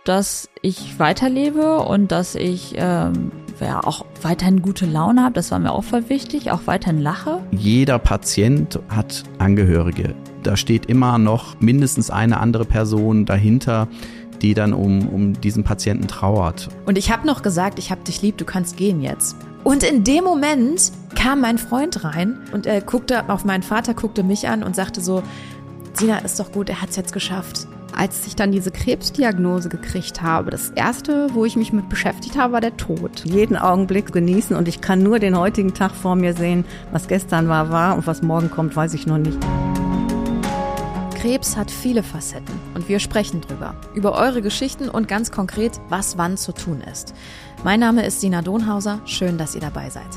dass ich weiterlebe und dass ich auch weiterhin gute Laune habe. Das war mir auch voll wichtig, auch weiterhin lache. Jeder Patient hat Angehörige. Da steht immer noch mindestens eine andere Person dahinter, die dann um diesen Patienten trauert. Und ich habe noch gesagt, ich habe dich lieb, du kannst gehen jetzt. Und in dem Moment kam mein Freund rein und er guckte auf meinen Vater, guckte mich an und sagte so, Sina, ist doch gut, er hat's jetzt geschafft. Als ich dann diese Krebsdiagnose gekriegt habe, das erste, wo ich mich mit beschäftigt habe, war der Tod. Jeden Augenblick genießen und ich kann nur den heutigen Tag vor mir sehen. Was gestern war und was morgen kommt, weiß ich noch nicht. Krebs hat viele Facetten und wir sprechen drüber. Über eure Geschichten und ganz konkret, was wann zu tun ist. Mein Name ist Sina Donhauser, schön, dass ihr dabei seid.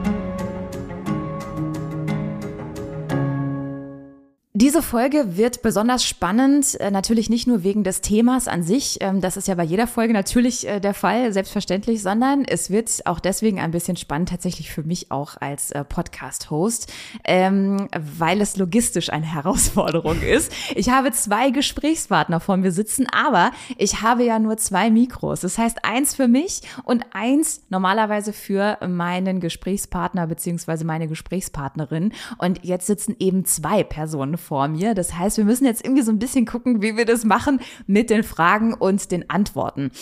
Diese Folge wird besonders spannend, natürlich nicht nur wegen des Themas an sich, das ist ja bei jeder Folge natürlich der Fall, selbstverständlich, sondern es wird auch deswegen ein bisschen spannend, tatsächlich für mich auch als Podcast-Host, weil es logistisch eine Herausforderung ist. Ich habe 2 Gesprächspartner vor mir sitzen, aber ich habe ja nur 2 Mikros. Das heißt, eins für mich und eins normalerweise für meinen Gesprächspartner bzw. meine Gesprächspartnerin. Und jetzt sitzen eben 2 Personen vor mir. Das heißt, wir müssen jetzt irgendwie so ein bisschen gucken, wie wir das machen mit den Fragen und den Antworten.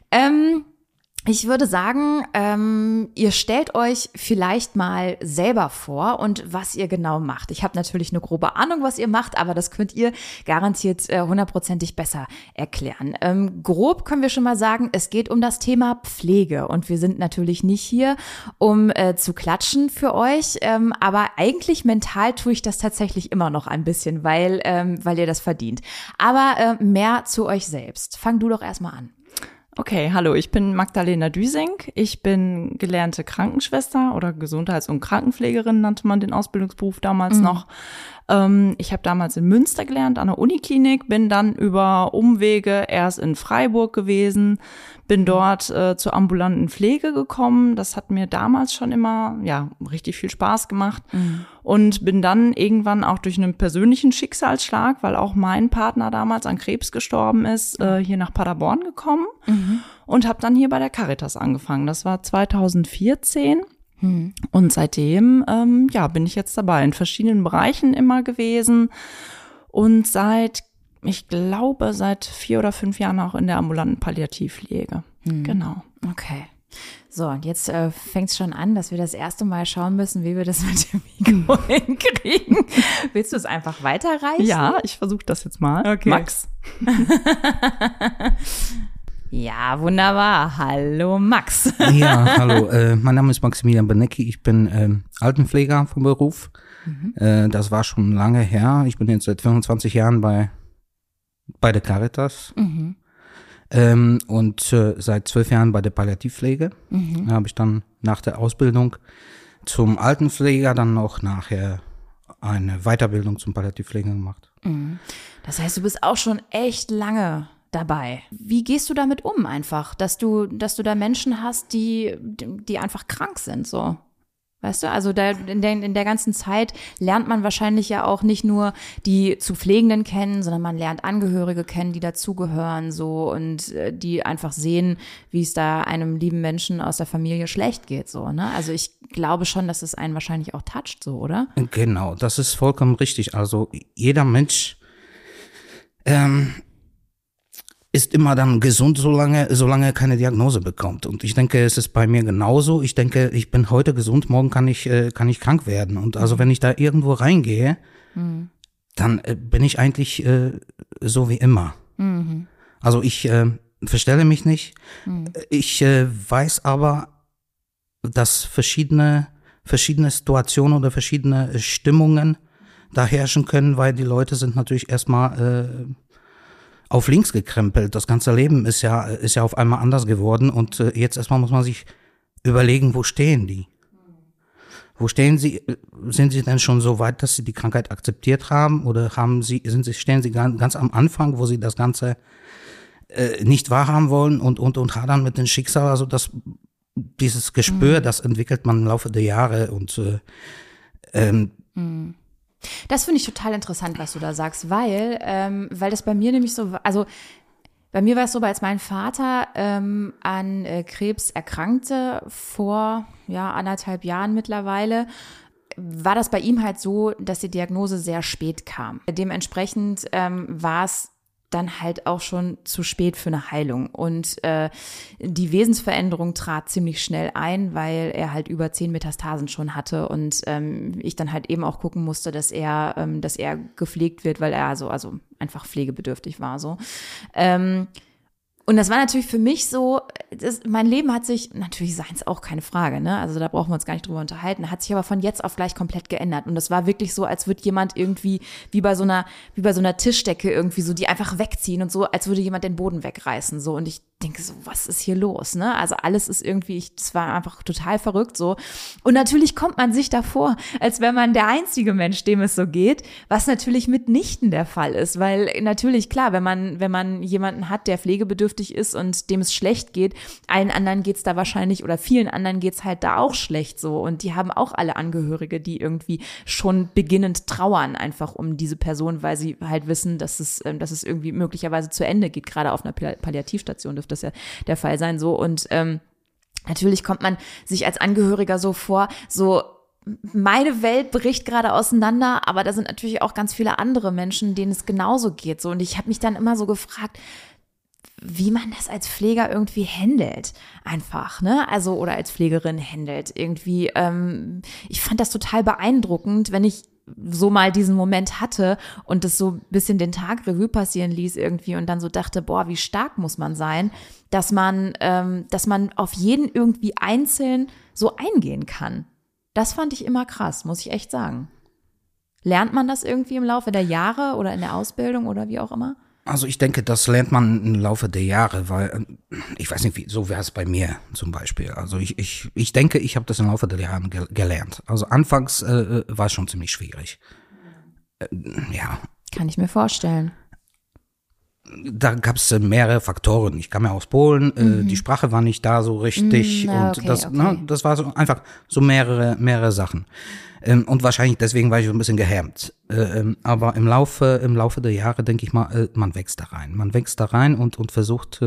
Ich würde sagen, ihr stellt euch vielleicht mal selber vor und was ihr genau macht. Ich habe natürlich eine grobe Ahnung, was ihr macht, aber das könnt ihr garantiert 100%ig besser erklären. Grob können wir schon mal sagen, es geht um das Thema Pflege und wir sind natürlich nicht hier, um zu klatschen für euch, aber eigentlich mental tue ich das tatsächlich immer noch ein bisschen, weil ihr das verdient. Aber mehr zu euch selbst. Fang du doch erstmal an. Okay, hallo, ich bin Magdalena Düsing. Ich bin gelernte Krankenschwester oder Gesundheits- und Krankenpflegerin, nannte man den Ausbildungsberuf damals noch. Ich habe damals in Münster gelernt, an der Uniklinik, bin dann über Umwege erst in Freiburg gewesen, bin dort zur ambulanten Pflege gekommen. Das hat mir damals schon immer richtig viel Spaß gemacht und bin dann irgendwann auch durch einen persönlichen Schicksalsschlag, weil auch mein Partner damals an Krebs gestorben ist, hier nach Paderborn gekommen und habe dann hier bei der Caritas angefangen. Das war 2014. Und seitdem, bin ich jetzt dabei, in verschiedenen Bereichen immer gewesen und ich glaube, seit 4 oder 5 Jahren auch in der ambulanten Palliativpflege. Genau. Okay. So, und jetzt fängt es schon an, dass wir das erste Mal schauen müssen, wie wir das mit dem Mikro hinkriegen. Willst du es einfach weiterreichen? Ja, ich versuche das jetzt mal. Okay. Max. Ja, wunderbar. Hallo Max. Ja, hallo. Mein Name ist Maximilian Benecki. Ich bin Altenpfleger vom Beruf. Das war schon lange her. Ich bin jetzt seit 25 Jahren bei der Caritas und seit 12 Jahren bei der Palliativpflege. Da habe ich dann nach der Ausbildung zum Altenpfleger dann noch nachher eine Weiterbildung zum Palliativpfleger gemacht. Das heißt, du bist auch schon echt lange dabei. Wie gehst du damit um einfach, dass du da Menschen hast, die einfach krank sind, so? Weißt du, also in der ganzen Zeit lernt man wahrscheinlich ja auch nicht nur die zu Pflegenden kennen, sondern man lernt Angehörige kennen, die dazugehören, so, und die einfach sehen, wie es da einem lieben Menschen aus der Familie schlecht geht, so, ne? Also ich glaube schon, dass es einen wahrscheinlich auch toucht, so, oder? Genau, das ist vollkommen richtig. Also jeder Mensch ist immer dann gesund, solange er keine Diagnose bekommt. Und ich denke, es ist bei mir genauso. Ich denke, ich bin heute gesund, morgen kann ich krank werden. Und also wenn ich da irgendwo reingehe, dann bin ich eigentlich so wie immer. Also ich verstelle mich nicht. Ich weiß aber, dass verschiedene Situationen oder verschiedene Stimmungen da herrschen können, weil die Leute sind natürlich erstmal auf links gekrempelt. Das ganze Leben ist ja auf einmal anders geworden und jetzt erstmal muss man sich überlegen, wo stehen die? Wo stehen sie? Sind sie denn schon so weit, dass sie die Krankheit akzeptiert haben oder stehen sie ganz am Anfang, wo sie das Ganze nicht wahrhaben wollen und hadern mit dem Schicksal? Also dieses Gespür, das entwickelt man im Laufe der Jahre und Das finde ich total interessant, was du da sagst, weil das bei mir nämlich so, also Bei mir war es so, als mein Vater an Krebs erkrankte, vor 1,5 Jahren mittlerweile, war das bei ihm halt so, dass die Diagnose sehr spät kam. Dementsprechend war es dann halt auch schon zu spät für eine Heilung. Und die Wesensveränderung trat ziemlich schnell ein, weil er halt über 10 Metastasen schon hatte und ich dann halt eben auch gucken musste, dass er gepflegt wird, weil er also einfach pflegebedürftig war so. Und das war natürlich für mich so, mein Leben hat sich, natürlich seins auch keine Frage, ne? Also da brauchen wir uns gar nicht drüber unterhalten, hat sich aber von jetzt auf gleich komplett geändert. Und das war wirklich so, als würde jemand irgendwie, wie bei so einer Tischdecke irgendwie so, die einfach wegziehen und so, als würde jemand den Boden wegreißen, so. Und ich denke so, was ist hier los, ne? Also alles ist irgendwie, das war einfach total verrückt, so. Und natürlich kommt man sich davor, als wäre man der einzige Mensch, dem es so geht, was natürlich mitnichten der Fall ist, weil natürlich, klar, wenn man jemanden hat, der pflegebedürftig ist und dem es schlecht geht, allen anderen geht's da wahrscheinlich oder vielen anderen geht's halt da auch schlecht so und die haben auch alle Angehörige, die irgendwie schon beginnend trauern einfach um diese Person, weil sie halt wissen, dass es irgendwie möglicherweise zu Ende geht, gerade auf einer Palliativstation dürfte das ja der Fall sein so und natürlich kommt man sich als Angehöriger so vor, so meine Welt bricht gerade auseinander, aber da sind natürlich auch ganz viele andere Menschen, denen es genauso geht so und ich habe mich dann immer so gefragt, wie man das als Pfleger irgendwie handelt, einfach, ne? Also, oder als Pflegerin handelt. Irgendwie, ich fand das total beeindruckend, wenn ich so mal diesen Moment hatte und das so ein bisschen den Tag Revue passieren ließ irgendwie und dann so dachte, boah, wie stark muss man sein, dass man auf jeden irgendwie einzeln so eingehen kann. Das fand ich immer krass, muss ich echt sagen. Lernt man das irgendwie im Laufe der Jahre oder in der Ausbildung oder wie auch immer? Also ich denke, das lernt man im Laufe der Jahre, weil ich weiß nicht, so wäre es bei mir zum Beispiel. Also ich denke, ich habe das im Laufe der Jahre gelernt. Also anfangs war es schon ziemlich schwierig. Ja. Kann ich mir vorstellen. Da gab es mehrere Faktoren. Ich kam ja aus Polen, die Sprache war nicht da so richtig und das war so einfach so mehrere Sachen. Und wahrscheinlich deswegen war ich so ein bisschen gehemmt. Aber im Laufe der Jahre, denke ich mal, man wächst da rein. Man wächst da rein und versucht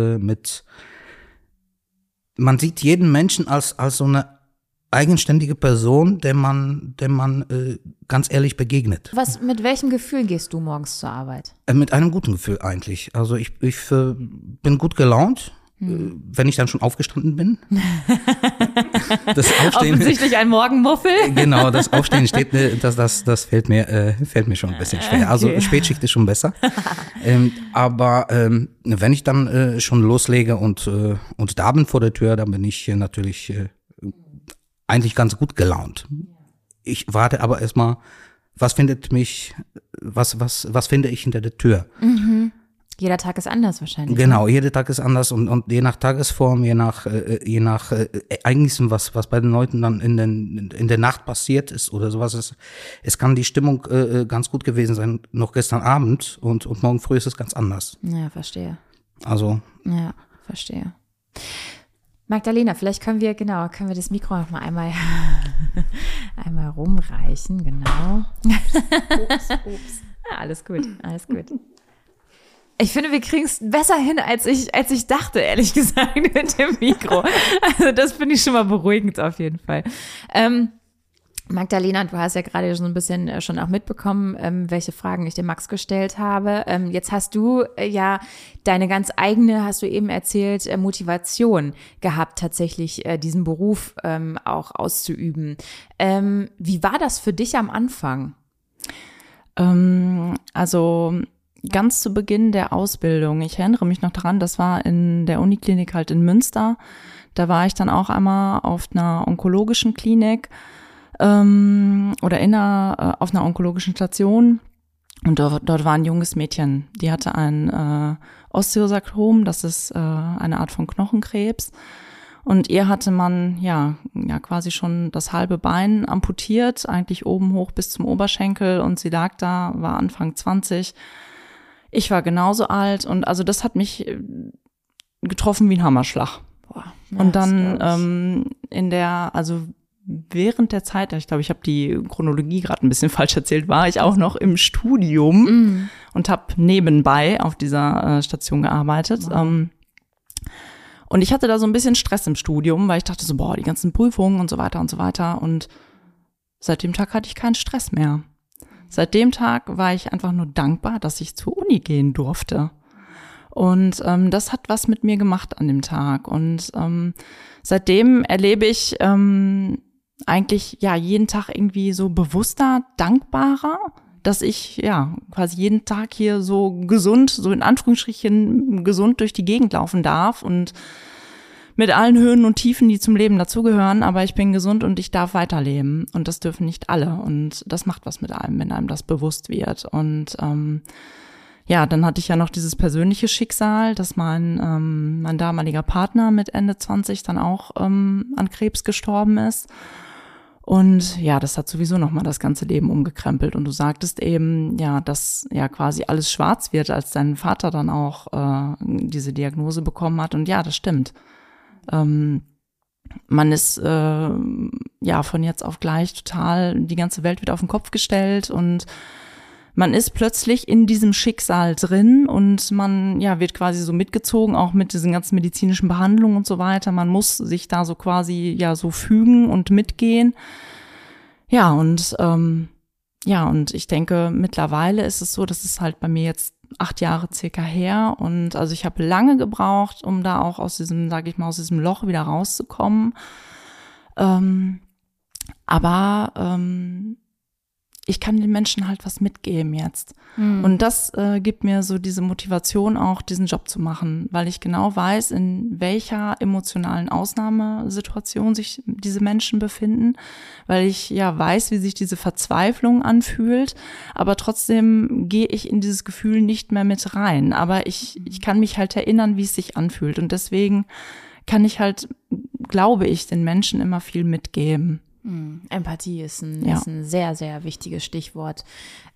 man sieht jeden Menschen als so eine eigenständige Person, der man ganz ehrlich begegnet. Mit welchem Gefühl gehst du morgens zur Arbeit? Mit einem guten Gefühl eigentlich. Also ich bin gut gelaunt. Wenn ich dann schon aufgestanden bin. Das Aufstehen, offensichtlich ein Morgenmuffel. Genau, das Aufstehen das fällt mir schon ein bisschen schwer. Also Spätschicht ist schon besser. Aber wenn ich dann schon loslege und da bin vor der Tür, dann bin ich natürlich eigentlich ganz gut gelaunt. Ich warte aber erstmal, was finde ich hinter der Tür? Mhm. Jeder Tag ist anders wahrscheinlich. Genau, jeder Tag ist anders und je nach Tagesform, je nach Ereignissen, was bei den Leuten dann in der Nacht passiert ist oder sowas. Es kann die Stimmung ganz gut gewesen sein, noch gestern Abend und morgen früh ist es ganz anders. Ja, verstehe. Also. Ja, verstehe. Magdalena, vielleicht können wir das Mikro noch mal einmal rumreichen, genau. Ups. Ja, alles gut. Ich finde, wir kriegen es besser hin, als ich dachte, ehrlich gesagt, mit dem Mikro. Also das finde ich schon mal beruhigend auf jeden Fall. Magdalena, du hast ja gerade schon ein bisschen schon auch mitbekommen, welche Fragen ich dem Max gestellt habe. Jetzt hast du ja deine ganz eigene, hast du eben erzählt, Motivation gehabt, tatsächlich diesen Beruf auch auszuüben. Wie war das für dich am Anfang? Also ganz zu Beginn der Ausbildung, ich erinnere mich noch daran, das war in der Uniklinik halt in Münster. Da war ich dann auch einmal auf einer onkologischen Klinik auf einer onkologischen Station und dort war ein junges Mädchen, die hatte ein Osteosarkom, das ist eine Art von Knochenkrebs und ihr hatte man ja quasi schon das halbe Bein amputiert, eigentlich oben hoch bis zum Oberschenkel und sie lag da, war Anfang 20. Ich war genauso alt und also das hat mich getroffen wie ein Hammerschlag. Boah. Und dann während der Zeit, ich glaube, ich habe die Chronologie gerade ein bisschen falsch erzählt, war ich auch noch im Studium und habe nebenbei auf dieser Station gearbeitet. Wow. Und ich hatte da so ein bisschen Stress im Studium, weil ich dachte so, die ganzen Prüfungen und so weiter und so weiter. Und seit dem Tag hatte ich keinen Stress mehr. Seit dem Tag war ich einfach nur dankbar, dass ich zur Uni gehen durfte. Und das hat was mit mir gemacht an dem Tag. Und seitdem erlebe ich eigentlich jeden Tag irgendwie so bewusster, dankbarer, dass ich quasi jeden Tag hier so gesund, so in Anführungsstrichen gesund durch die Gegend laufen darf und mit allen Höhen und Tiefen, die zum Leben dazugehören, aber ich bin gesund und ich darf weiterleben und das dürfen nicht alle und das macht was mit einem, wenn einem das bewusst wird und dann hatte ich ja noch dieses persönliche Schicksal, dass mein damaliger Partner mit Ende 20 dann auch an Krebs gestorben ist. Und das hat sowieso nochmal das ganze Leben umgekrempelt. Und du sagtest eben, dass quasi alles schwarz wird, als dein Vater dann auch diese Diagnose bekommen hat. Und das stimmt. Man ist von jetzt auf gleich total, die ganze Welt wird auf den Kopf gestellt und man ist plötzlich in diesem Schicksal drin und man wird quasi so mitgezogen, auch mit diesen ganzen medizinischen Behandlungen und so weiter. Man muss sich da so quasi so fügen und mitgehen. Und ich denke, mittlerweile ist es so, das ist halt bei mir jetzt 8 Jahre circa her und also ich habe lange gebraucht, um da auch aus diesem, sage ich mal, aus diesem Loch wieder rauszukommen. Aber ich kann den Menschen halt was mitgeben jetzt. Und das gibt mir so diese Motivation auch, diesen Job zu machen, weil ich genau weiß, in welcher emotionalen Ausnahmesituation sich diese Menschen befinden, weil ich weiß, wie sich diese Verzweiflung anfühlt, aber trotzdem gehe ich in dieses Gefühl nicht mehr mit rein. Aber ich kann mich halt erinnern, wie es sich anfühlt und deswegen kann ich halt, glaube ich, den Menschen immer viel mitgeben. Empathie ist ein sehr, sehr wichtiges Stichwort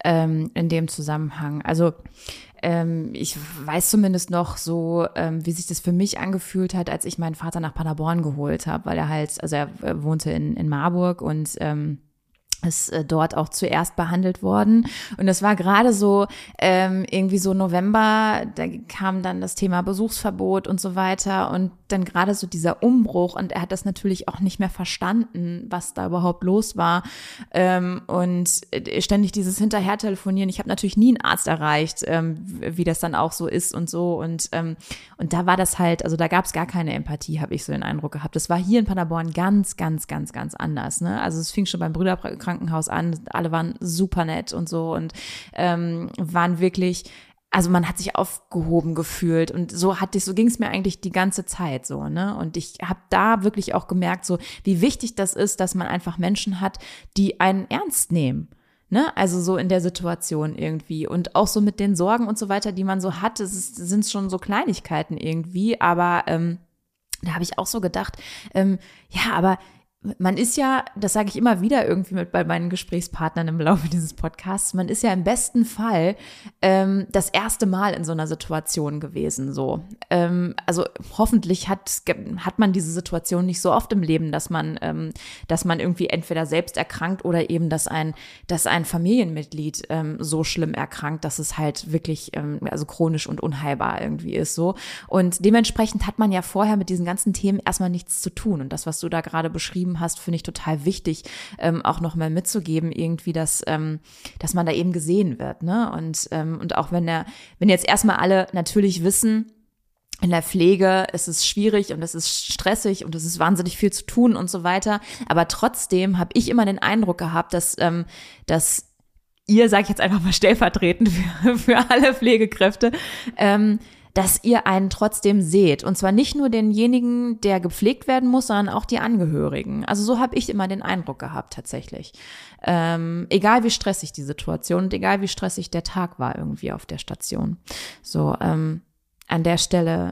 in dem Zusammenhang. Also ich weiß zumindest noch so, wie sich das für mich angefühlt hat, als ich meinen Vater nach Paderborn geholt habe, weil er wohnte in Marburg und ist dort auch zuerst behandelt worden. Und das war gerade so irgendwie so November, da kam dann das Thema Besuchsverbot und so weiter und dann gerade so dieser Umbruch und er hat das natürlich auch nicht mehr verstanden, was da überhaupt los war und ständig dieses Hinterher-Telefonieren. Ich habe natürlich nie einen Arzt erreicht, wie das dann auch so ist und so und da war das halt, also da gab es gar keine Empathie, habe ich so den Eindruck gehabt. Das war hier in Paderborn ganz, ganz, ganz, ganz anders. Ne? Also es fing schon beim Brüderkrankenhaus an, alle waren super nett und so und waren wirklich, also man hat sich aufgehoben gefühlt und so ging es mir eigentlich die ganze Zeit so, ne? Und ich habe da wirklich auch gemerkt, so wie wichtig das ist, dass man einfach Menschen hat, die einen ernst nehmen. Ne, also so in der Situation irgendwie und auch so mit den Sorgen und so weiter, die man so hat, sind schon so Kleinigkeiten irgendwie, aber da habe ich auch so gedacht, aber man ist ja, das sage ich immer wieder irgendwie bei meinen Gesprächspartnern im Laufe dieses Podcasts, man ist ja im besten Fall das erste Mal in so einer Situation gewesen. So, also hoffentlich hat man diese Situation nicht so oft im Leben, dass man irgendwie entweder selbst erkrankt oder eben, dass ein Familienmitglied so schlimm erkrankt, dass es halt wirklich also chronisch und unheilbar irgendwie ist. So und dementsprechend hat man ja vorher mit diesen ganzen Themen erstmal nichts zu tun. Und das, was du da gerade beschrieben hast, finde ich total wichtig, auch nochmal mitzugeben, irgendwie, dass man da eben gesehen wird, ne? Und auch wenn jetzt erstmal alle natürlich wissen, in der Pflege ist es schwierig und es ist stressig und es ist wahnsinnig viel zu tun und so weiter, aber trotzdem habe ich immer den Eindruck gehabt, dass ihr, sage ich jetzt einfach mal stellvertretend für alle Pflegekräfte, dass ihr einen trotzdem seht. Und zwar nicht nur denjenigen, der gepflegt werden muss, sondern auch die Angehörigen. Also so habe ich immer den Eindruck gehabt tatsächlich. Egal wie stressig die Situation und egal wie stressig der Tag war irgendwie auf der Station. So, an der Stelle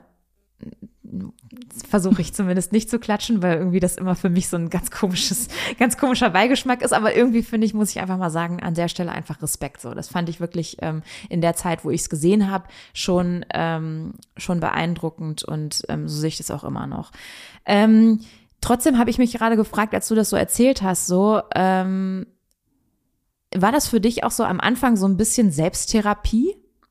versuche ich zumindest nicht zu klatschen, weil irgendwie das immer für mich so ein ganz komischer Beigeschmack ist. Aber irgendwie finde ich, muss ich einfach mal sagen, an der Stelle einfach Respekt. So, das fand ich wirklich in der Zeit, wo ich es gesehen habe, schon beeindruckend und so sehe ich das auch immer noch. Trotzdem habe ich mich gerade gefragt, als du das so erzählt hast, so war das für dich auch so am Anfang so ein bisschen Selbsttherapie?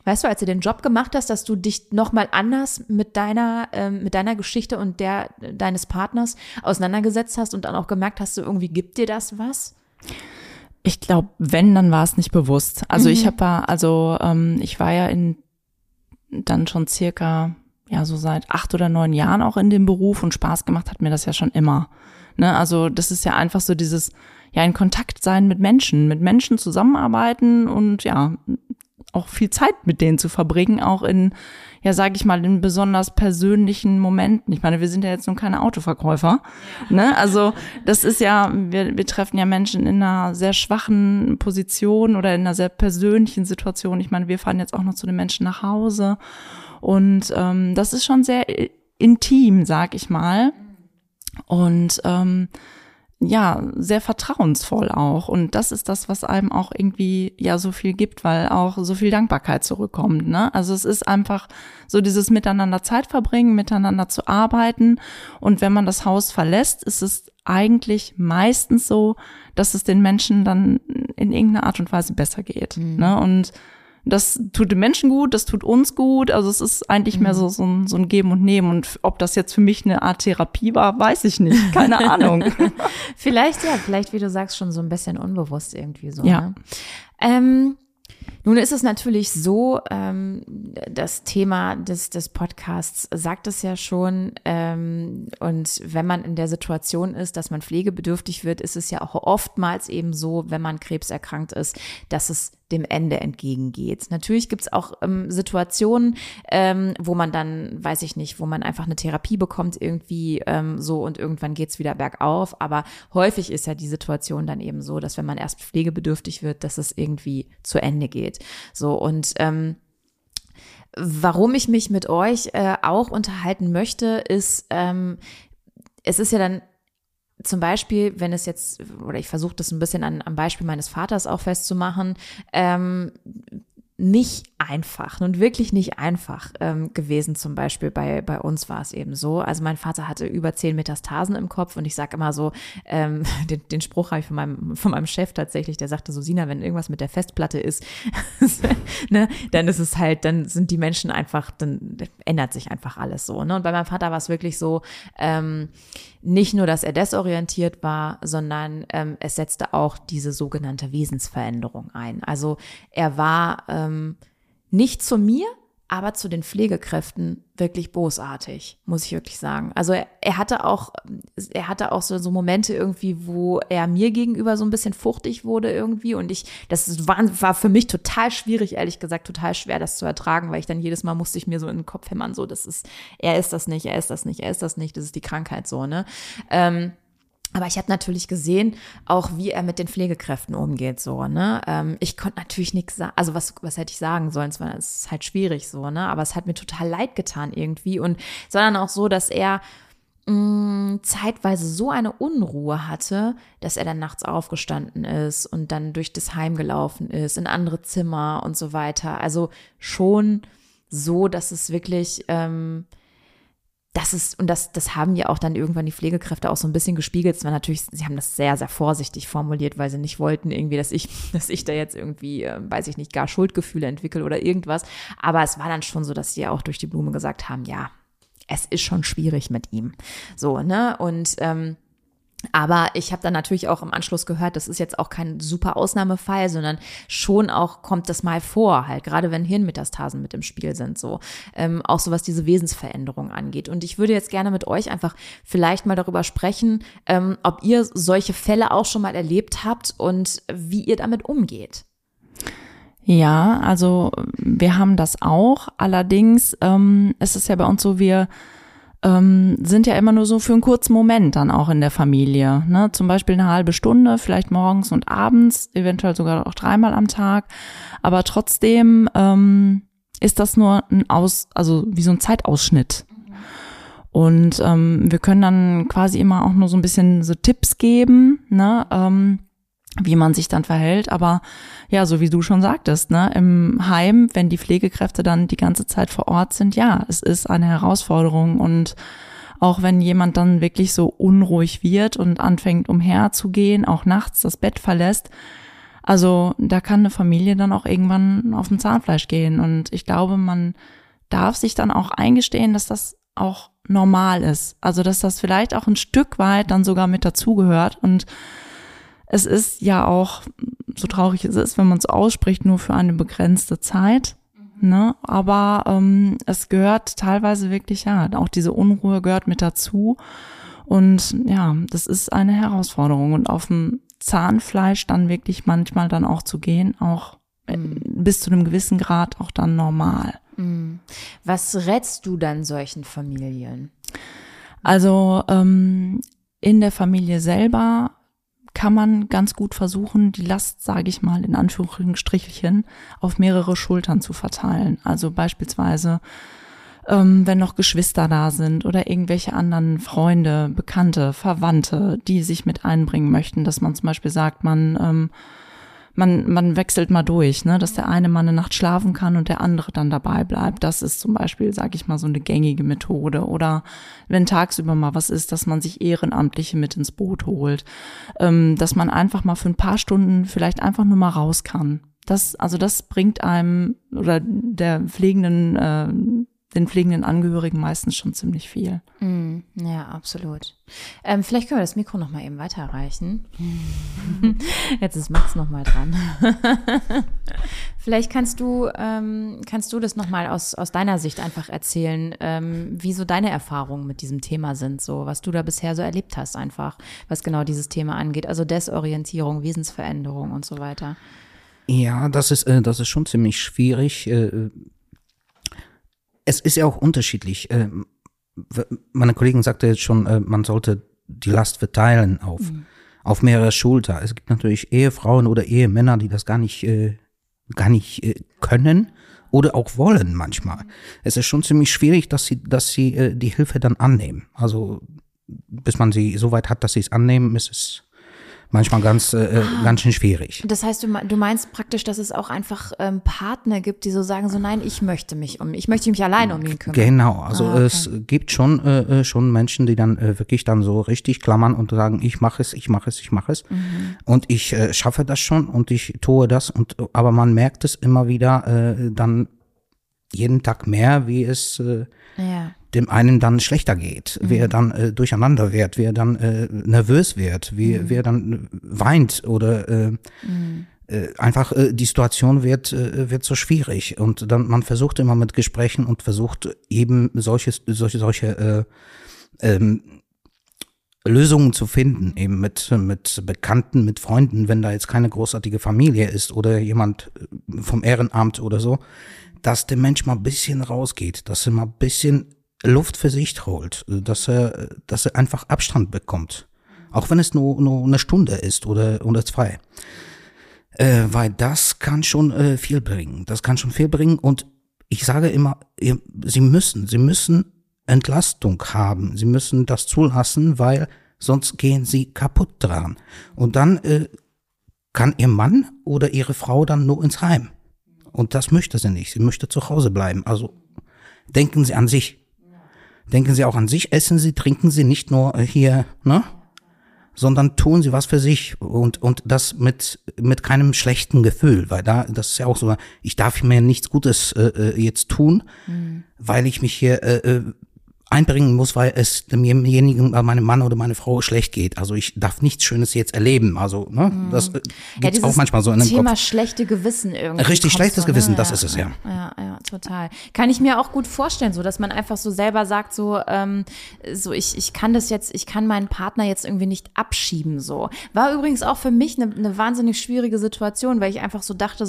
Weißt du, als du den Job gemacht hast, dass du dich nochmal anders mit deiner Geschichte und der deines Partners auseinandergesetzt hast und dann auch gemerkt hast, so irgendwie gibt dir das was? Ich glaube, wenn, dann war es nicht bewusst. Also ich war ja dann schon circa, ja, so seit 8 oder 9 Jahren auch in dem Beruf und Spaß gemacht hat mir das ja schon immer. Ne? Also das ist ja einfach so dieses, ja, in Kontakt sein mit Menschen zusammenarbeiten und ja, auch viel Zeit mit denen zu verbringen, auch in, ja, sage ich mal, in besonders persönlichen Momenten. Ich meine, wir sind ja jetzt nun keine Autoverkäufer, ne? Also das ist ja, wir treffen ja Menschen in einer sehr schwachen Position oder in einer sehr persönlichen Situation. Ich meine, wir fahren jetzt auch noch zu den Menschen nach Hause und das ist schon sehr intim, sag ich mal. Und ja, sehr vertrauensvoll auch. Und das ist das, was einem auch irgendwie ja so viel gibt, weil auch so viel Dankbarkeit zurückkommt, ne? Also es ist einfach so dieses Miteinander Zeit verbringen, miteinander zu arbeiten. Und wenn man das Haus verlässt, ist es eigentlich meistens so, dass es den Menschen dann in irgendeiner Art und Weise besser geht, ne? Und das tut den Menschen gut, das tut uns gut. Also es ist eigentlich mehr so ein Geben und Nehmen. Und ob das jetzt für mich eine Art Therapie war, weiß ich nicht. Keine Ahnung. Vielleicht, wie du sagst, schon so ein bisschen unbewusst irgendwie so. Ja. Ne? Nun ist es natürlich so, das Thema des Podcasts sagt es ja schon, und wenn man in der Situation ist, dass man pflegebedürftig wird, ist es ja auch oftmals eben so, wenn man krebserkrankt ist, dass es dem Ende entgegengeht. Natürlich gibt es auch Situationen, wo man dann, weiß ich nicht, wo man einfach eine Therapie bekommt irgendwie so und irgendwann geht's wieder bergauf. Aber häufig ist ja die Situation dann eben so, dass wenn man erst pflegebedürftig wird, dass es irgendwie zu Ende geht. So und warum ich mich mit euch auch unterhalten möchte, ist, es ist ja dann zum Beispiel, wenn es jetzt, oder ich versuche das ein bisschen am Beispiel meines Vaters auch festzumachen, nicht einfach, nun wirklich nicht einfach gewesen. Zum Beispiel bei uns war es eben so. Also mein Vater hatte über 10 Metastasen im Kopf und ich sage immer so, den Spruch habe ich von meinem Chef tatsächlich, der sagte so, Sina, wenn irgendwas mit der Festplatte ist, ne, dann ist es halt, dann sind die Menschen einfach, dann ändert sich einfach alles so. Ne? Und bei meinem Vater war es wirklich so, nicht nur, dass er desorientiert war, sondern es setzte auch diese sogenannte Wesensveränderung ein. Also er war nicht zu mir, aber zu den Pflegekräften wirklich bosartig, muss ich wirklich sagen. Also er hatte auch so Momente irgendwie, wo er mir gegenüber so ein bisschen fuchtig wurde irgendwie und das war für mich total schwierig, ehrlich gesagt, total schwer, das zu ertragen, weil ich dann jedes Mal musste ich mir so in den Kopf hämmern, so, er ist das nicht, das ist die Krankheit so, ne? Aber ich habe natürlich gesehen, auch wie er mit den Pflegekräften umgeht, so, ne. Ich konnte natürlich nichts sagen, also was hätte ich sagen sollen, es ist halt schwierig so, ne, aber es hat mir total leid getan irgendwie und sondern auch so, dass er zeitweise so eine Unruhe hatte, dass er dann nachts aufgestanden ist und dann durch das Heim gelaufen ist, in andere Zimmer und so weiter. Also schon so, dass es wirklich das haben ja auch dann irgendwann die Pflegekräfte auch so ein bisschen gespiegelt. Es war natürlich, sie haben das sehr, sehr vorsichtig formuliert, weil sie nicht wollten irgendwie, dass ich da jetzt irgendwie, weiß ich nicht, gar Schuldgefühle entwickle oder irgendwas. Aber es war dann schon so, dass sie auch durch die Blume gesagt haben, ja, es ist schon schwierig mit ihm. So, ne? Und aber ich habe dann natürlich auch im Anschluss gehört, das ist jetzt auch kein super Ausnahmefall, sondern schon auch kommt das mal vor, halt gerade wenn Hirnmetastasen mit im Spiel sind, so auch so was diese Wesensveränderung angeht. Und ich würde jetzt gerne mit euch einfach vielleicht mal darüber sprechen, ob ihr solche Fälle auch schon mal erlebt habt und wie ihr damit umgeht. Ja, also wir haben das auch. Allerdings es ist ja bei uns so, wir sind ja immer nur so für einen kurzen Moment dann auch in der Familie, ne? Zum Beispiel eine halbe Stunde, vielleicht morgens und abends, eventuell sogar auch 3-mal am Tag. Aber trotzdem ist das nur also wie so ein Zeitausschnitt. Und wir können dann quasi immer auch nur so ein bisschen so Tipps geben, ne? Wie man sich dann verhält, aber ja, so wie du schon sagtest, ne, im Heim, wenn die Pflegekräfte dann die ganze Zeit vor Ort sind, ja, es ist eine Herausforderung und auch wenn jemand dann wirklich so unruhig wird und anfängt umherzugehen, auch nachts das Bett verlässt, Also da kann eine Familie dann auch irgendwann auf dem Zahnfleisch gehen. Und ich glaube, man darf sich dann auch eingestehen, dass das auch normal ist. Also dass das vielleicht auch ein Stück weit dann sogar mit dazugehört. Und es ist ja auch, so traurig es ist, wenn man es ausspricht, nur für eine begrenzte Zeit. Ne? Aber es gehört teilweise wirklich, ja, auch diese Unruhe gehört mit dazu. Und ja, das ist eine Herausforderung. Und auf dem Zahnfleisch dann wirklich manchmal dann auch zu gehen, auch bis zu einem gewissen Grad auch dann normal. Was rätst du dann solchen Familien? Also in der Familie selber kann man ganz gut versuchen, die Last, sage ich mal, in Anführungsstrichen, auf mehrere Schultern zu verteilen. Also beispielsweise, wenn noch Geschwister da sind oder irgendwelche anderen Freunde, Bekannte, Verwandte, die sich mit einbringen möchten, dass man zum Beispiel sagt, man wechselt mal durch, ne, dass der eine mal eine Nacht schlafen kann und der andere dann dabei bleibt. Das ist zum Beispiel, sage ich mal, so eine gängige Methode. Oder wenn tagsüber mal was ist, dass man sich Ehrenamtliche mit ins Boot holt, dass man einfach mal für ein paar Stunden vielleicht einfach nur mal raus kann. Das bringt einem oder den pflegenden Angehörigen meistens schon ziemlich viel. Ja, absolut. Vielleicht können wir das Mikro noch mal eben weiterreichen. Jetzt ist Max noch mal dran. Vielleicht kannst du das noch mal aus deiner Sicht einfach erzählen, wie so deine Erfahrungen mit diesem Thema sind, so was du da bisher so erlebt hast einfach, was genau dieses Thema angeht, also Desorientierung, Wesensveränderung und so weiter. Ja, das ist schon ziemlich schwierig. Es ist ja auch unterschiedlich. Meine Kollegin sagte jetzt schon, man sollte die Last verteilen auf mehrere Schultern. Es gibt natürlich Ehefrauen oder Ehemänner, die das gar nicht können oder auch wollen manchmal. Es ist schon ziemlich schwierig, dass sie die Hilfe dann annehmen. Also bis man sie so weit hat, dass sie es annehmen, ist es manchmal ganz schön schwierig. Das heißt, du meinst praktisch, dass es auch einfach Partner gibt, die so sagen, so nein, ich möchte mich alleine um ihn kümmern. Genau, also okay. Es gibt schon Menschen, die dann wirklich dann so richtig klammern und sagen, ich mache es und ich schaffe das schon und ich tue das aber man merkt es immer wieder dann jeden Tag mehr, wie es dem einen dann schlechter geht, wie er dann durcheinander wird, wie er dann nervös wird, wie er dann weint oder einfach die Situation wird so schwierig und dann man versucht immer mit Gesprächen und versucht eben solche Lösungen zu finden, eben mit Bekannten, mit Freunden, wenn da jetzt keine großartige Familie ist oder jemand vom Ehrenamt oder so, dass der Mensch mal ein bisschen rausgeht, dass er mal ein bisschen Luft für sich holt, dass er einfach Abstand bekommt. Auch wenn es nur eine Stunde ist oder 2. Weil das kann schon viel bringen. Das kann schon viel bringen und ich sage immer, sie müssen Entlastung haben. Sie müssen das zulassen, weil sonst gehen sie kaputt dran. Und dann kann ihr Mann oder ihre Frau dann nur ins Heim. Und das möchte sie nicht. Sie möchte zu Hause bleiben. Also denken Sie an sich. Denken Sie auch an sich, essen Sie, trinken Sie nicht nur hier, ne? Sondern tun Sie was für sich und das mit keinem schlechten Gefühl, weil das ist ja auch so, ich darf mir nichts Gutes jetzt tun, weil ich mich hier einbringen muss, weil es demjenigen, meinem Mann oder meine Frau schlecht geht. Also ich darf nichts Schönes jetzt erleben. Also das gibt's auch manchmal so in den Kopf. Thema schlechte Gewissen irgendwie. Richtig schlechtes Gewissen, das ist es, ja. Ja, total. Kann ich mir auch gut vorstellen, so dass man einfach so selber sagt, ich kann meinen Partner jetzt irgendwie nicht abschieben, so. War übrigens auch für mich eine wahnsinnig schwierige Situation, weil ich einfach so dachte,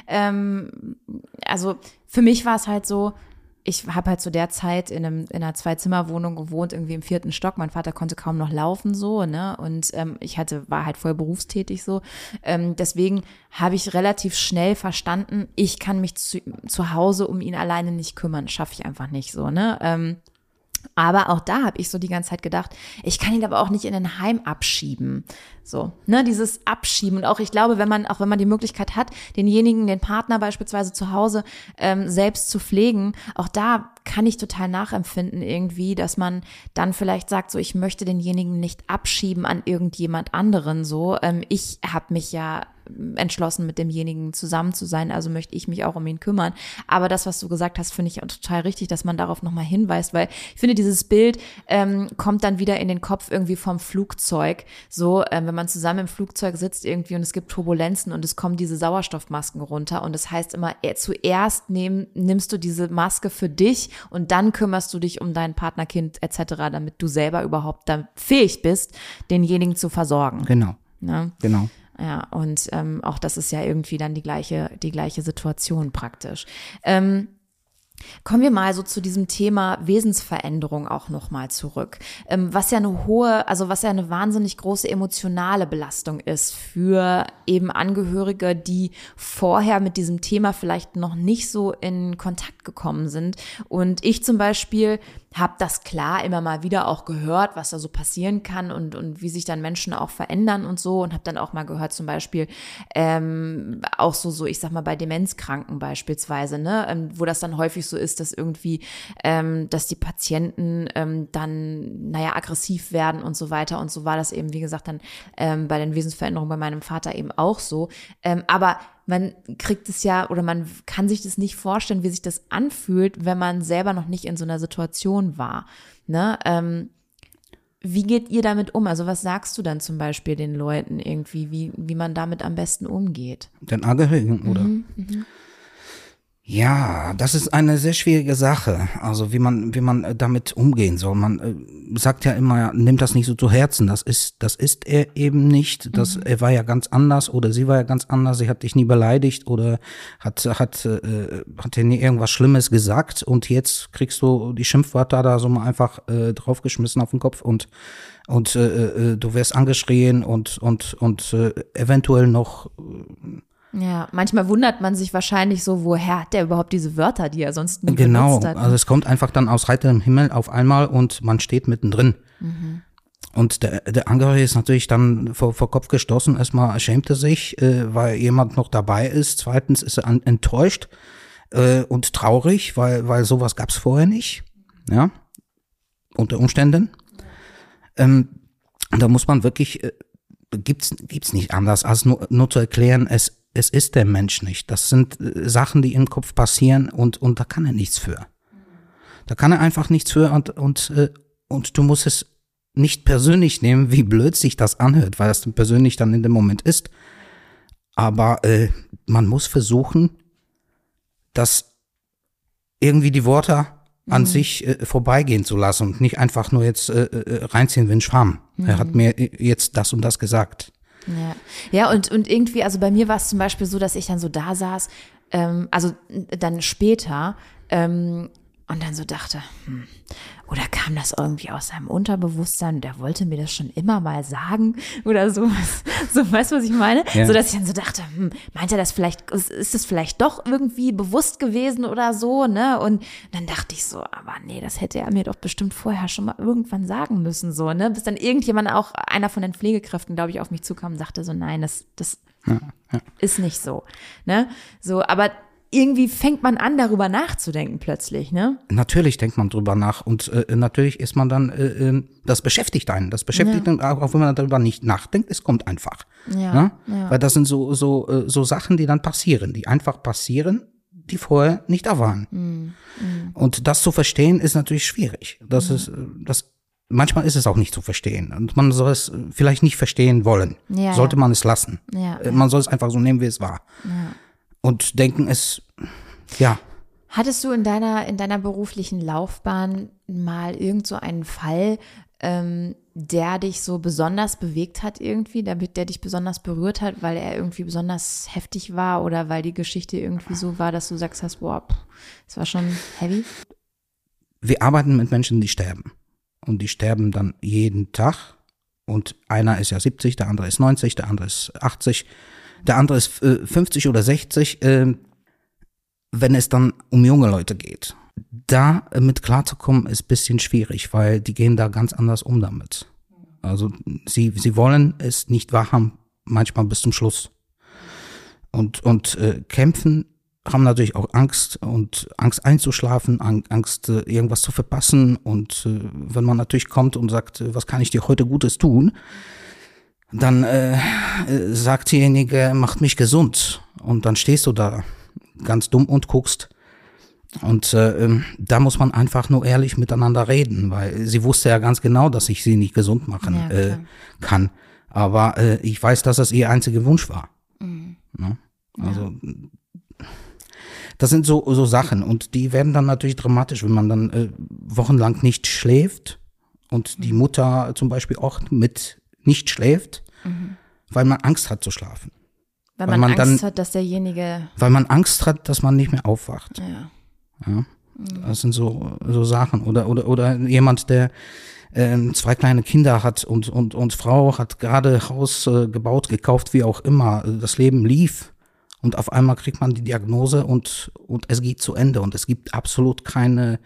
also für mich war es halt so, ich habe halt zu der Zeit in einer 2-Zimmer-Wohnung gewohnt, irgendwie im 4. Stock. Mein Vater konnte kaum noch laufen, so, ne? Und war halt voll berufstätig, so. Deswegen habe ich relativ schnell verstanden, ich kann mich zu Hause um ihn alleine nicht kümmern. Schaffe ich einfach nicht, so, ne? Aber auch da habe ich so die ganze Zeit gedacht, ich kann ihn aber auch nicht in ein Heim abschieben. So, ne, dieses Abschieben. Und auch ich glaube, wenn man die Möglichkeit hat, den Partner beispielsweise zu Hause selbst zu pflegen, auch da kann ich total nachempfinden irgendwie, dass man dann vielleicht sagt, so, ich möchte denjenigen nicht abschieben an irgendjemand anderen, so. Ich habe mich ja entschlossen, mit demjenigen zusammen zu sein, also möchte ich mich auch um ihn kümmern. Aber das, was du gesagt hast, finde ich auch total richtig, dass man darauf nochmal hinweist, weil ich finde, dieses Bild kommt dann wieder in den Kopf irgendwie vom Flugzeug. So, wenn man zusammen im Flugzeug sitzt irgendwie und es gibt Turbulenzen und es kommen diese Sauerstoffmasken runter und das heißt immer, zuerst nimmst du diese Maske für dich und dann kümmerst du dich um dein Partnerkind etc., damit du selber überhaupt dann fähig bist, denjenigen zu versorgen. Genau. Ne? Genau. Ja, und auch das ist ja irgendwie dann die gleiche Situation praktisch. Kommen wir mal so zu diesem Thema Wesensveränderung auch nochmal zurück, was ja eine wahnsinnig große emotionale Belastung ist für eben Angehörige, die vorher mit diesem Thema vielleicht noch nicht so in Kontakt gekommen sind. Und ich zum Beispiel habe das klar immer mal wieder auch gehört, was da so passieren kann und wie sich dann Menschen auch verändern und so, und habe dann auch mal gehört zum Beispiel auch so ich sag mal bei Demenzkranken beispielsweise, ne, wo das dann häufig so ist, dass irgendwie, dass die Patienten dann, aggressiv werden und so weiter, und so war das eben, wie gesagt, dann bei den Wesensveränderungen bei meinem Vater eben auch so, aber man kriegt es ja, oder man kann sich das nicht vorstellen, wie sich das anfühlt, wenn man selber noch nicht in so einer Situation war. Ne? Wie geht ihr damit um? Also was sagst du dann zum Beispiel den Leuten irgendwie, wie man damit am besten umgeht? Den Angehörigen, oder? Ja, das ist eine sehr schwierige Sache, also wie man damit umgehen soll. Man sagt ja immer, nimmt das nicht so zu Herzen, das ist er eben nicht, er war ja ganz anders oder sie war ja ganz anders, sie hat dich nie beleidigt oder hat dir nie irgendwas Schlimmes gesagt, und jetzt kriegst du die Schimpfwörter da so mal einfach draufgeschmissen auf den Kopf und du wirst angeschrien und eventuell noch Ja, manchmal wundert man sich wahrscheinlich so, woher hat der überhaupt diese Wörter, die er sonst nie genau, benutzt hat. Also es kommt einfach dann aus heiterem Himmel auf einmal und man steht mittendrin. Und der Angehörige ist natürlich dann vor Kopf gestoßen. Erstmal schämt er sich, weil jemand noch dabei ist. Zweitens ist er enttäuscht und traurig, weil sowas gab's vorher nicht. Ja, unter Umständen. Da muss man wirklich, gibt's nicht anders, als nur zu erklären, es ist der Mensch nicht. Das sind Sachen, die im Kopf passieren, und da kann er nichts für. Da kann er einfach nichts für, und du musst es nicht persönlich nehmen, wie blöd sich das anhört, weil das persönlich dann in dem Moment ist. Aber man muss versuchen, dass irgendwie die Worte an sich vorbeigehen zu lassen und nicht einfach nur jetzt reinziehen wie ein Schwamm. Er hat mir jetzt das und das gesagt. Ja, und irgendwie, also bei mir war es zum Beispiel so, dass ich dann so da saß, also dann später, und dann so dachte, oder kam das irgendwie aus seinem Unterbewusstsein, der wollte mir das schon immer mal sagen oder so, weißt du, was ich meine? Ja. So, dass ich dann so dachte, meint er das vielleicht, ist das vielleicht doch irgendwie bewusst gewesen oder so, ne? Und dann dachte ich so, aber nee, das hätte er mir doch bestimmt vorher schon mal irgendwann sagen müssen, so, ne? Bis dann irgendjemand, auch einer von den Pflegekräften, glaube ich, auf mich zukam und sagte so, nein, das ist nicht so, ne? So, aber irgendwie fängt man an, darüber nachzudenken plötzlich, ne? Natürlich denkt man drüber nach, und natürlich ist man dann, das beschäftigt einen. Das beschäftigt einen, auch wenn man darüber nicht nachdenkt, es kommt einfach. Ja. Weil das sind so Sachen, die dann passieren, die einfach passieren, die vorher nicht da waren. Und das zu verstehen ist natürlich schwierig. Manchmal ist es auch nicht zu verstehen, und man soll es vielleicht nicht verstehen wollen. Sollte man es lassen. Man soll es einfach so nehmen, wie es war. Und denken Hattest du in deiner beruflichen Laufbahn mal irgend so einen Fall, der dich so besonders bewegt hat irgendwie, der dich besonders berührt hat, weil er irgendwie besonders heftig war oder weil die Geschichte irgendwie so war, dass du sagst hast, boah, das war schon heavy? Wir arbeiten mit Menschen, die sterben. Und die sterben dann jeden Tag. Und einer ist ja 70, der andere ist 90, der andere ist 80. Der andere ist 50 oder 60, wenn es dann um junge Leute geht. Da mit klarzukommen, ist ein bisschen schwierig, weil die gehen da ganz anders um damit. Also sie wollen es nicht wahrhaben, manchmal bis zum Schluss. Und kämpfen, haben natürlich auch Angst, und Angst einzuschlafen, Angst irgendwas zu verpassen. Und wenn man natürlich kommt und sagt, was kann ich dir heute Gutes tun, dann sagt diejenige, macht mich gesund. Und dann stehst du da ganz dumm und guckst. Und da muss man einfach nur ehrlich miteinander reden, weil sie wusste ja ganz genau, dass ich sie nicht gesund machen kann. Aber ich weiß, dass das ihr einziger Wunsch war. Ne? Also das sind so Sachen und die werden dann natürlich dramatisch, wenn man dann wochenlang nicht schläft und die Mutter zum Beispiel auch mit nicht schläft, weil man Angst hat zu schlafen. Weil man Angst hat, dass derjenige... Weil man Angst hat, dass man nicht mehr aufwacht. Ja. Ja, das sind so Sachen. Oder jemand, der 2 kleine Kinder hat und Frau hat gerade Haus gebaut, gekauft, wie auch immer. Das Leben lief und auf einmal kriegt man die Diagnose und es geht zu Ende und es gibt absolut keine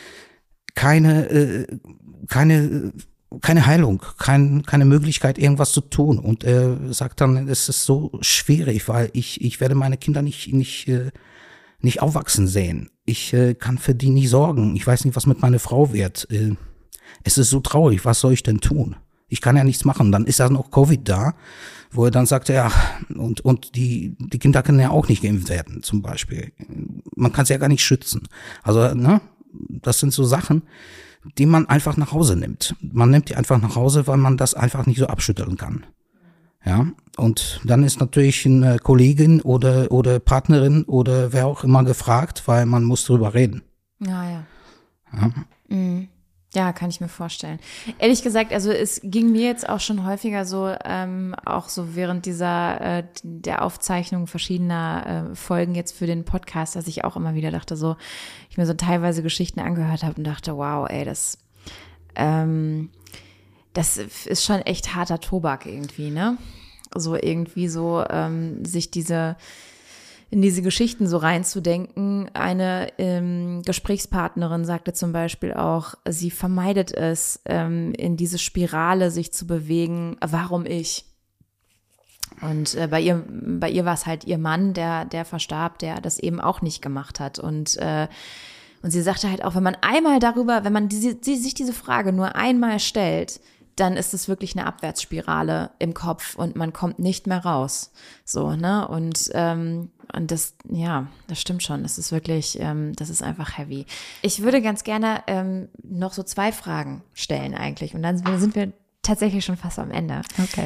Heilung, keine Möglichkeit, irgendwas zu tun. Und er sagt dann, es ist so schwierig, weil ich werde meine Kinder nicht aufwachsen sehen. Ich kann für die nicht sorgen. Ich weiß nicht, was mit meiner Frau wird. Es ist so traurig. Was soll ich denn tun? Ich kann ja nichts machen. Dann ist ja noch Covid da, wo er dann sagt, ja, und die Kinder können ja auch nicht geimpft werden, zum Beispiel. Man kann sie ja gar nicht schützen. Also, ne, das sind so Sachen, die man einfach nach Hause nimmt. Man nimmt die einfach nach Hause, weil man das einfach nicht so abschütteln kann. Ja, und dann ist natürlich eine Kollegin oder Partnerin oder wer auch immer gefragt, weil man muss drüber reden. Ja. Ja, kann ich mir vorstellen. Ehrlich gesagt, also es ging mir jetzt auch schon häufiger so, auch so während der Aufzeichnung verschiedener Folgen jetzt für den Podcast, dass ich auch immer wieder dachte so, ich mir so teilweise Geschichten angehört habe und dachte, wow, ey, das ist schon echt harter Tobak irgendwie, ne? So irgendwie so, sich in diese Geschichten so reinzudenken. Eine Gesprächspartnerin sagte zum Beispiel auch, sie vermeidet es, in diese Spirale sich zu bewegen, warum ich? Und bei ihr war es halt ihr Mann, der verstarb, der das eben auch nicht gemacht hat. Und sie sagte halt auch, wenn man sich diese Frage nur einmal stellt, dann ist es wirklich eine Abwärtsspirale im Kopf und man kommt nicht mehr raus. So, ne? Und das, ja, das stimmt schon. Das ist wirklich, das ist einfach heavy. Ich würde ganz gerne noch so 2 Fragen stellen eigentlich. Und dann sind wir tatsächlich schon fast am Ende. Okay.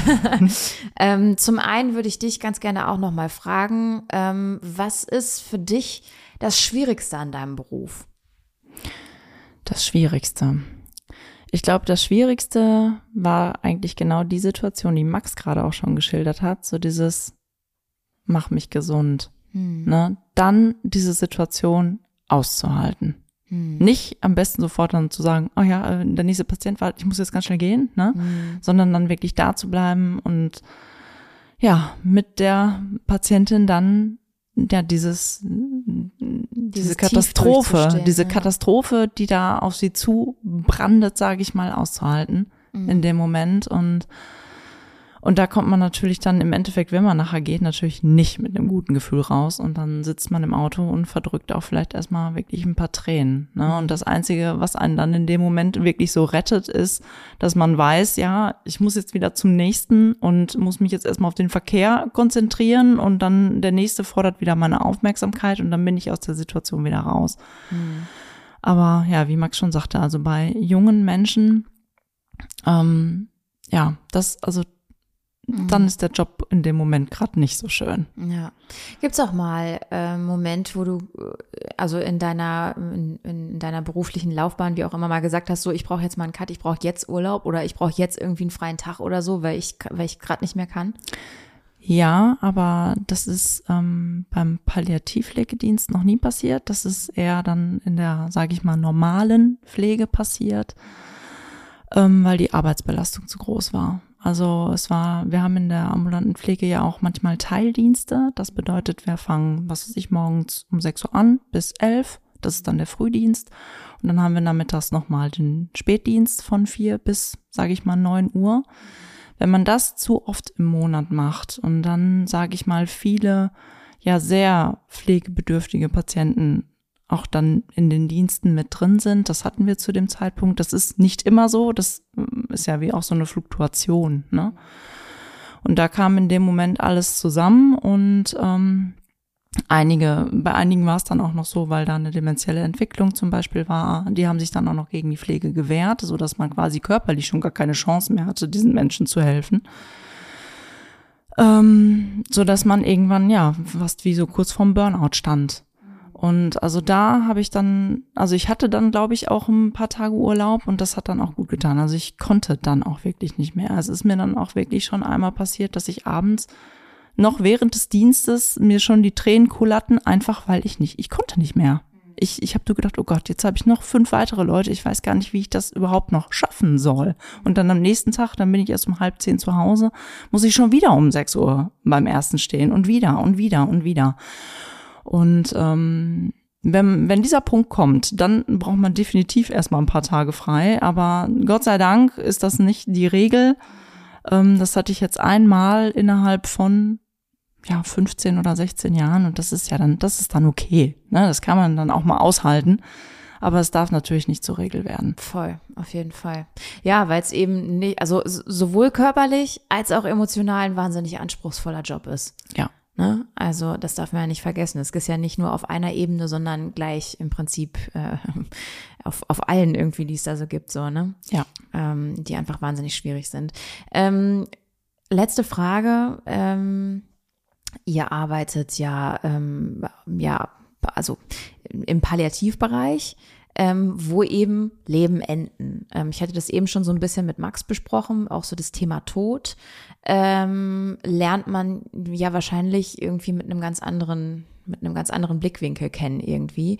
Zum einen würde ich dich ganz gerne auch noch mal fragen, was ist für dich das Schwierigste an deinem Beruf? Das Schwierigste. Ich glaube, das Schwierigste war eigentlich genau die Situation, die Max gerade auch schon geschildert hat, so dieses mach mich gesund. Ne? Dann diese Situation auszuhalten. Nicht am besten sofort dann zu sagen, oh ja, der nächste Patient war, ich muss jetzt ganz schnell gehen, ne? Sondern dann wirklich da zu bleiben und ja, mit der Patientin dann ja diese Katastrophe, Katastrophe, die da auf sie zubrandet, sage ich mal, auszuhalten in dem Moment. Und da kommt man natürlich dann im Endeffekt, wenn man nachher geht, natürlich nicht mit einem guten Gefühl raus. Und dann sitzt man im Auto und verdrückt auch vielleicht erstmal wirklich ein paar Tränen. Ne? Und das Einzige, was einen dann in dem Moment wirklich so rettet, ist, dass man weiß, ja, ich muss jetzt wieder zum nächsten und muss mich jetzt erstmal auf den Verkehr konzentrieren und dann der nächste fordert wieder meine Aufmerksamkeit und dann bin ich aus der Situation wieder raus. Aber ja, wie Max schon sagte, also bei jungen Menschen, dann ist der Job in dem Moment gerade nicht so schön. Ja. Gibt's auch mal Moment, wo du also in deiner beruflichen Laufbahn, wie auch immer, mal gesagt hast, so ich brauche jetzt mal einen Cut, ich brauche jetzt Urlaub oder ich brauche jetzt irgendwie einen freien Tag oder so, weil ich gerade nicht mehr kann? Ja, aber das ist beim Palliativpflegedienst noch nie passiert. Das ist eher dann in der, sage ich mal, normalen Pflege passiert, weil die Arbeitsbelastung zu groß war. Also wir haben in der ambulanten Pflege ja auch manchmal Teildienste. Das bedeutet, wir fangen, morgens um 6 Uhr an bis 11. Das ist dann der Frühdienst. Und dann haben wir nachmittags nochmal den Spätdienst von 4 bis, 9 Uhr. Wenn man das zu oft im Monat macht und dann, viele, ja, sehr pflegebedürftige Patienten auch dann in den Diensten mit drin sind. Das hatten wir zu dem Zeitpunkt. Das ist nicht immer so. Das ist ja wie auch so eine Fluktuation, ne? Und da kam in dem Moment alles zusammen und bei einigen war es dann auch noch so, weil da eine dementielle Entwicklung zum Beispiel war, die haben sich dann auch noch gegen die Pflege gewehrt, so dass man quasi körperlich schon gar keine Chance mehr hatte, diesen Menschen zu helfen. So dass man irgendwann, ja, fast wie so kurz vorm Burnout stand. Und also da habe ich dann, also ich hatte dann, glaube ich, auch ein paar Tage Urlaub und das hat dann auch gut getan. Also ich konnte dann auch wirklich nicht mehr. Also es ist mir dann auch wirklich schon einmal passiert, dass ich abends noch während des Dienstes mir schon die Tränen kullerten, einfach weil ich konnte nicht mehr. Ich habe gedacht, oh Gott, jetzt habe ich noch 5 weitere Leute, ich weiß gar nicht, wie ich das überhaupt noch schaffen soll. Und dann am nächsten Tag, dann bin ich erst um 9:30 zu Hause, muss ich schon wieder um 6 Uhr beim ersten stehen und wieder und wieder und wieder. Und wenn dieser Punkt kommt, dann braucht man definitiv erstmal ein paar Tage frei. Aber Gott sei Dank ist das nicht die Regel. Das hatte ich jetzt einmal innerhalb von 15 oder 16 Jahren und das ist dann okay. Ne? Das kann man dann auch mal aushalten. Aber es darf natürlich nicht zur Regel werden. Voll, auf jeden Fall. Ja, weil es eben nicht, also sowohl körperlich als auch emotional ein wahnsinnig anspruchsvoller Job ist. Ja. Ne? Also das darf man ja nicht vergessen. Es ist ja nicht nur auf einer Ebene, sondern gleich im Prinzip auf allen irgendwie, die es da so gibt, so, ne? Ja. Die einfach wahnsinnig schwierig sind. Letzte Frage. Ihr arbeitet also im Palliativbereich, wo eben Leben enden. Ich hatte das eben schon so ein bisschen mit Max besprochen, auch so das Thema Tod. Lernt man ja wahrscheinlich irgendwie mit einem ganz anderen Blickwinkel kennen irgendwie,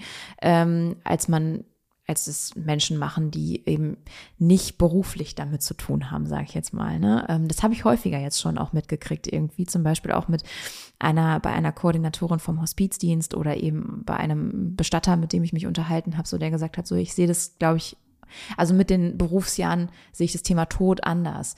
als es Menschen machen, die eben nicht beruflich damit zu tun haben, sage ich jetzt mal. Ne? Das habe ich häufiger jetzt schon auch mitgekriegt irgendwie, zum Beispiel auch bei einer Koordinatorin vom Hospizdienst oder eben bei einem Bestatter, mit dem ich mich unterhalten habe, so der gesagt hat, so ich sehe das, glaube ich, also mit den Berufsjahren sehe ich das Thema Tod anders.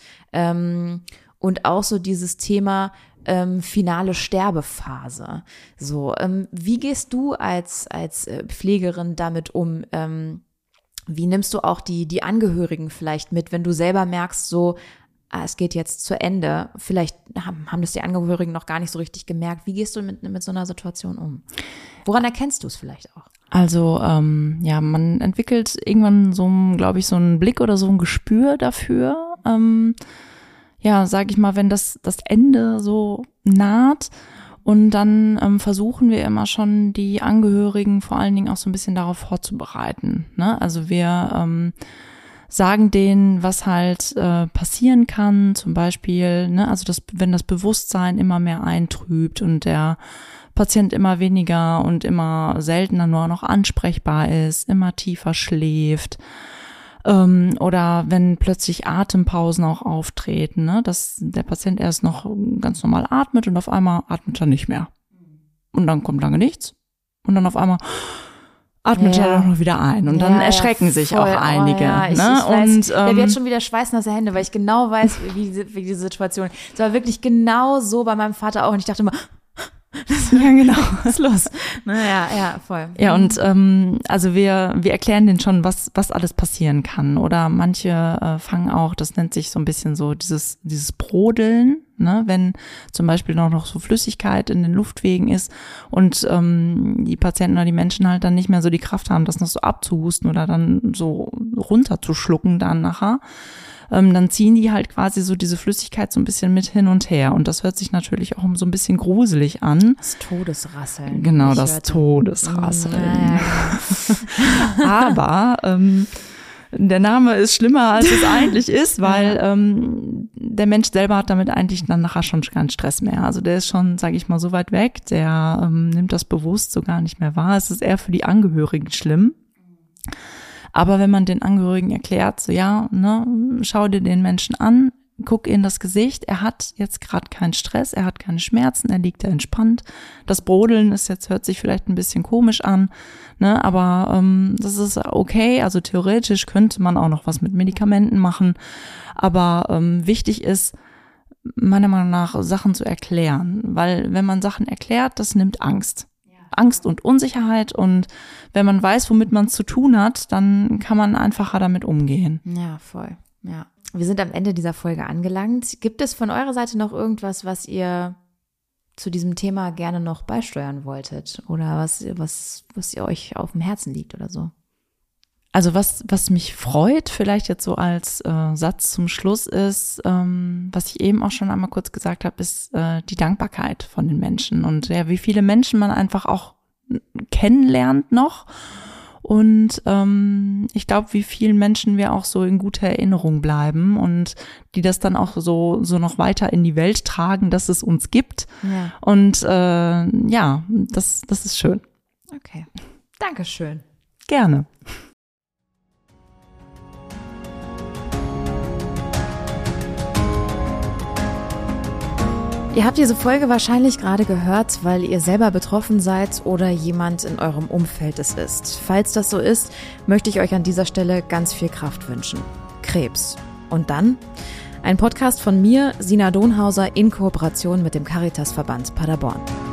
Und auch so dieses Thema finale Sterbephase. So, wie gehst du als Pflegerin damit um? Wie nimmst du auch die Angehörigen vielleicht mit, wenn du selber merkst, so, es geht jetzt zu Ende. Vielleicht haben das die Angehörigen noch gar nicht so richtig gemerkt. Wie gehst du mit so einer Situation um? Woran erkennst du es vielleicht auch? Also, man entwickelt irgendwann so einen Blick oder so ein Gespür dafür. Sag ich mal, wenn das Ende so naht und dann versuchen wir immer schon die Angehörigen vor allen Dingen auch so ein bisschen darauf vorzubereiten, ne? Also wir sagen denen, was halt passieren kann, zum Beispiel, ne? Also wenn das Bewusstsein immer mehr eintrübt und der Patient immer weniger und immer seltener nur noch ansprechbar ist, immer tiefer schläft, oder wenn plötzlich Atempausen auch auftreten, ne, dass der Patient erst noch ganz normal atmet und auf einmal atmet er nicht mehr. Und dann kommt lange nichts und dann auf einmal atmet er doch noch wieder ein und dann erschrecken sich auch einige. Ich weiß, mir wird schon wieder schweißnasse Hände, weil ich genau weiß, wie diese Situation. Es war wirklich genau so bei meinem Vater auch und ich dachte immer, ja, genau, was ist los? Ja, voll. Ja, und also wir erklären denen schon, was alles passieren kann. Oder manche fangen auch, das nennt sich so ein bisschen so dieses Brodeln, ne, wenn zum Beispiel noch so Flüssigkeit in den Luftwegen ist und die Patienten oder die Menschen halt dann nicht mehr so die Kraft haben, das noch so abzuhusten oder dann so runterzuschlucken dann nachher. Dann ziehen die halt quasi so diese Flüssigkeit so ein bisschen mit hin und her. Und das hört sich natürlich auch so ein bisschen gruselig an. Das Todesrasseln. Genau, das Todesrasseln. Aber der Name ist schlimmer, als es eigentlich ist, weil der Mensch selber hat damit eigentlich dann nachher schon keinen Stress mehr. Also der ist schon, sage ich mal, so weit weg, der nimmt das bewusst so gar nicht mehr wahr. Es ist eher für die Angehörigen schlimm. Aber wenn man den Angehörigen erklärt, so schau dir den Menschen an, guck in das Gesicht, er hat jetzt gerade keinen Stress, er hat keine Schmerzen, er liegt da entspannt. Das Brodeln hört sich vielleicht ein bisschen komisch an, ne, aber das ist okay. Also theoretisch könnte man auch noch was mit Medikamenten machen, aber wichtig ist, meiner Meinung nach, Sachen zu erklären, weil wenn man Sachen erklärt, das nimmt Angst. Angst und Unsicherheit. Und wenn man weiß, womit man es zu tun hat, dann kann man einfacher damit umgehen. Ja, voll. Ja. Wir sind am Ende dieser Folge angelangt. Gibt es von eurer Seite noch irgendwas, was ihr zu diesem Thema gerne noch beisteuern wolltet? Oder was ihr euch auf dem Herzen liegt oder so? Also was mich freut, vielleicht jetzt so als Satz zum Schluss ist, was ich eben auch schon einmal kurz gesagt habe, ist die Dankbarkeit von den Menschen und ja, wie viele Menschen man einfach auch kennenlernt noch und ich glaube, wie vielen Menschen wir auch so in guter Erinnerung bleiben und die das dann auch so noch weiter in die Welt tragen, dass es uns gibt und ja, das ist schön. Okay, Dankeschön. Gerne. Ihr habt diese Folge wahrscheinlich gerade gehört, weil ihr selber betroffen seid oder jemand in eurem Umfeld es ist. Falls das so ist, möchte ich euch an dieser Stelle ganz viel Kraft wünschen. Krebs. Und dann? Ein Podcast von mir, Sina Donhauser, in Kooperation mit dem Caritasverband Paderborn.